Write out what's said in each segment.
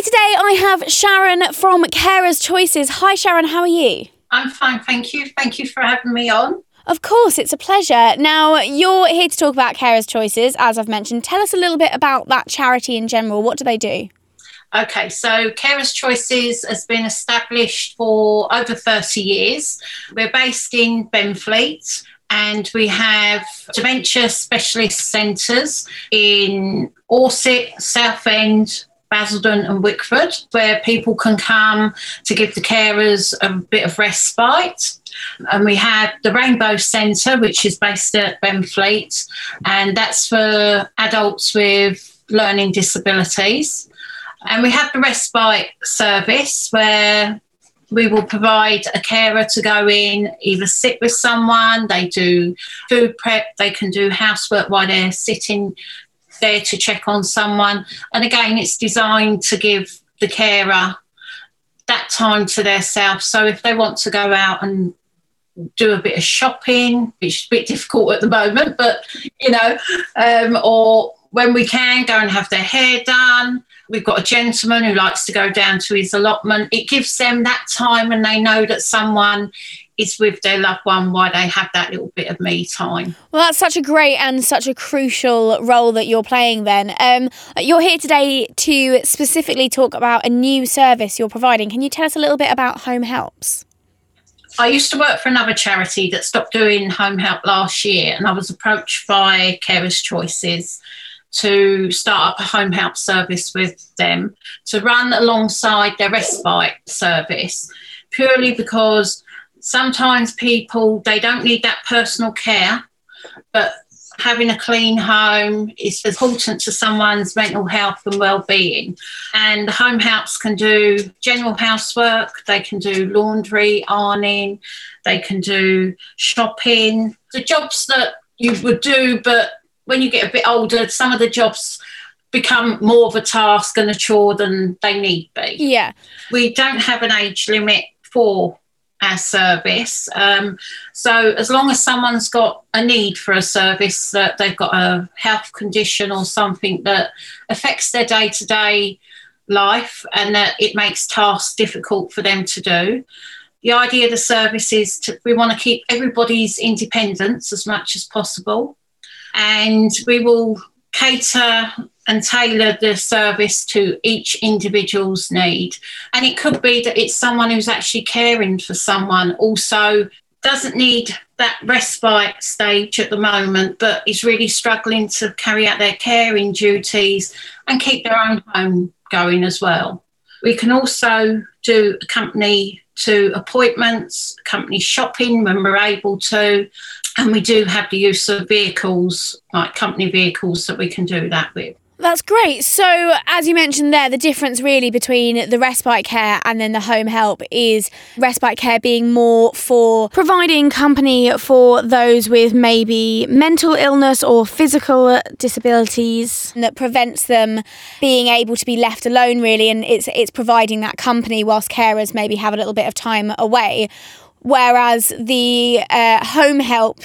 today I have Sharon from Carers Choices. Hi Sharon, how are you? I'm fine, thank you. Thank you for having me on. Of course, it's a pleasure. Now, you're here to talk about Carers Choices, as I've mentioned. Tell us a little bit about that charity in general. What do they do? Okay, so Carers Choices has been established for over 30 years. We're based in Benfleet and we have dementia specialist centres in Orsett, Southend, Basildon and Wickford, where people can come to give the carers a bit of respite. And we have the Rainbow Centre, which is based at Benfleet, and that's for adults with learning disabilities. And we have the respite service where we will provide a carer to go in, either sit with someone, they do food prep, they can do housework while they're sitting there to check on someone. And again, it's designed to give the carer that time to themselves. So if they want to go out and do a bit of shopping, which is a bit difficult at the moment, but, or when we can, go and have their hair done. We've got a gentleman who likes to go down to his allotment. It gives them that time and they know that someone is with their loved one while they have that little bit of me time. Well, that's such a great and such a crucial role that you're playing then. You're here today to specifically talk about a new service you're providing. Can you tell us a little bit about Home Helps? I used to work for another charity that stopped doing Home Help last year, and I was approached by Carers Choices to start up a home help service with them to run alongside their respite service, purely because sometimes people, they don't need that personal care, but having a clean home is important to someone's mental health and well-being. And home helps can do general housework, they can do laundry, ironing, they can do shopping, the jobs that you would do, but when you get a bit older, some of the jobs become more of a task and a chore than they need be. Yeah. We don't have an age limit for our service. So as long as someone's got a need for a service, that they've got a health condition or something that affects their day-to-day life and that it makes tasks difficult for them to do. The idea of the service is we want to keep everybody's independence as much as possible, and we will cater and tailor the service to each individual's need. And it could be that it's someone who's actually caring for someone, also doesn't need that respite stage at the moment, but is really struggling to carry out their caring duties and keep their own home going as well. We can also do accompany to appointments, accompany shopping when we're able to, and we do have the use of vehicles, like company vehicles, that we can do that with. That's great. So, as you mentioned there, the difference really between the respite care and then the home help is respite care being more for providing company for those with maybe mental illness or physical disabilities that prevents them being able to be left alone, really, and it's providing that company whilst carers maybe have a little bit of time away. Whereas the home help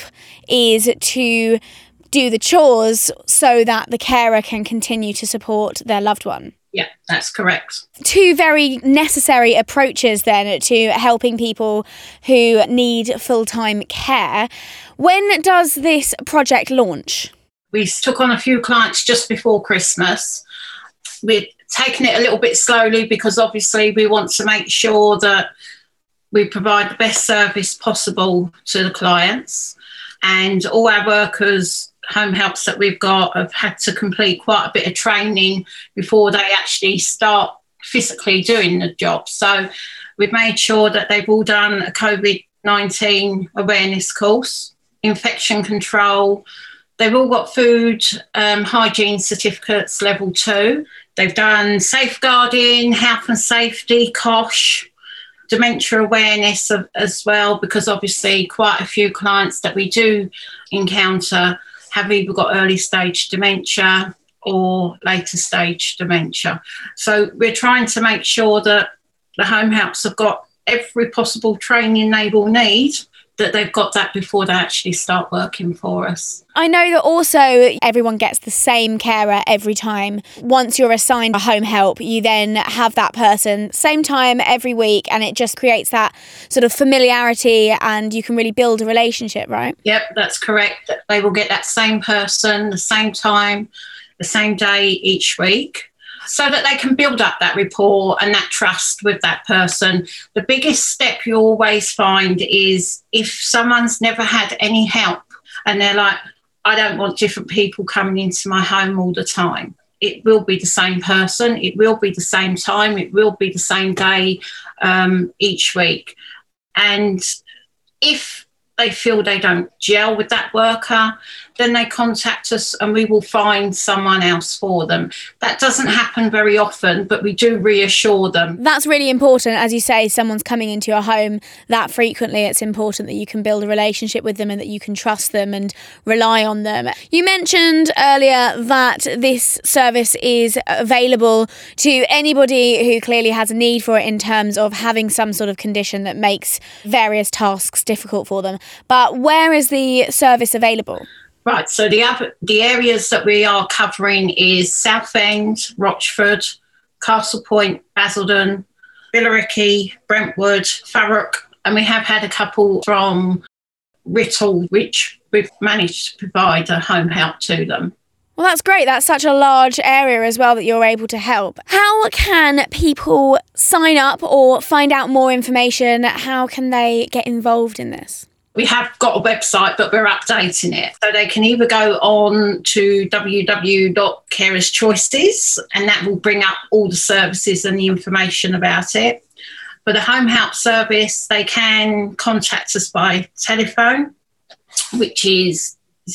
is to do the chores so that the carer can continue to support their loved one. Yeah, that's correct. Two very necessary approaches then to helping people who need full-time care. When does this project launch? We took on a few clients just before Christmas. We're taking it a little bit slowly because obviously we want to make sure that we provide the best service possible to the clients, and all our workers, home helps that we've got, have had to complete quite a bit of training before they actually start physically doing the job. So we've made sure that they've all done a COVID-19 awareness course, infection control. They've all got food hygiene certificates level 2. They've done safeguarding, health and safety, COSH, dementia awareness as well, because obviously quite a few clients that we do encounter have either got early stage dementia or later stage dementia. So we're trying to make sure that the home helps have got every possible training they will need that they've got that before they actually start working for us. I know that also everyone gets the same carer every time. Once you're assigned a home help, you then have that person same time every week, and it just creates that sort of familiarity and you can really build a relationship, right? Yep, that's correct. They will get that same person, the same time, the same day each week, so that they can build up that rapport and that trust with that person. The biggest step you always find is if someone's never had any help and they're like, I don't want different people coming into my home all the time. It will be the same person. It will be the same time. It will be the same day each week. And if they feel they don't gel with that worker, then they contact us and we will find someone else for them. That doesn't happen very often, but we do reassure them. That's really important. As you say, someone's coming into your home that frequently. It's important that you can build a relationship with them and that you can trust them and rely on them. You mentioned earlier that this service is available to anybody who clearly has a need for it in terms of having some sort of condition that makes various tasks difficult for them. But where is the service available? Right, so the areas that we are covering is Southend, Rochford, Castle Point, Basildon, Billericay, Brentwood, Thurrock, and we have had a couple from Writtle, which we've managed to provide a home help to them. Well, that's great. That's such a large area as well that you're able to help. How can people sign up or find out more information? How can they get involved in this? We have got a website, but we're updating it. So they can either go on to www.Carers Choices, and that will bring up all the services and the information about it. For the home help service, they can contact us by telephone, which is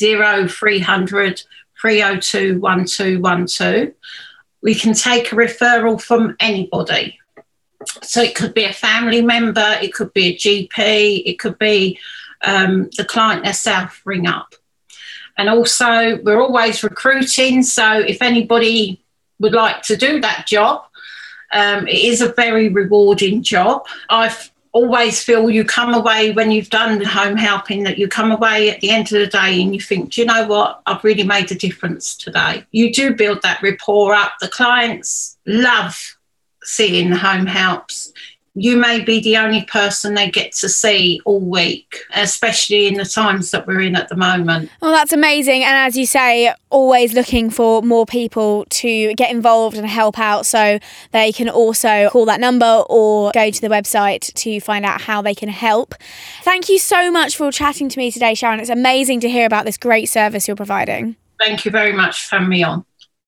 0300 302 1212. We can take a referral from anybody. So it could be a family member, it could be a GP, it could be the client themselves ring up. And also we're always recruiting, so if anybody would like to do that job, it is a very rewarding job. I've always feel you come away when you've done the home helping, that you come away at the end of the day and you think, do you know what, I've really made a difference today. You do build that rapport up. The clients love seeing the home helps. You may be the only person they get to see all week, especially in the times that we're in at the moment. Well, that's amazing. And as you say, always looking for more people to get involved and help out, so they can also call that number or go to the website to find out how they can help. Thank you so much for chatting to me today, Sharon. It's amazing to hear about this great service you're providing. Thank you very much for having me on.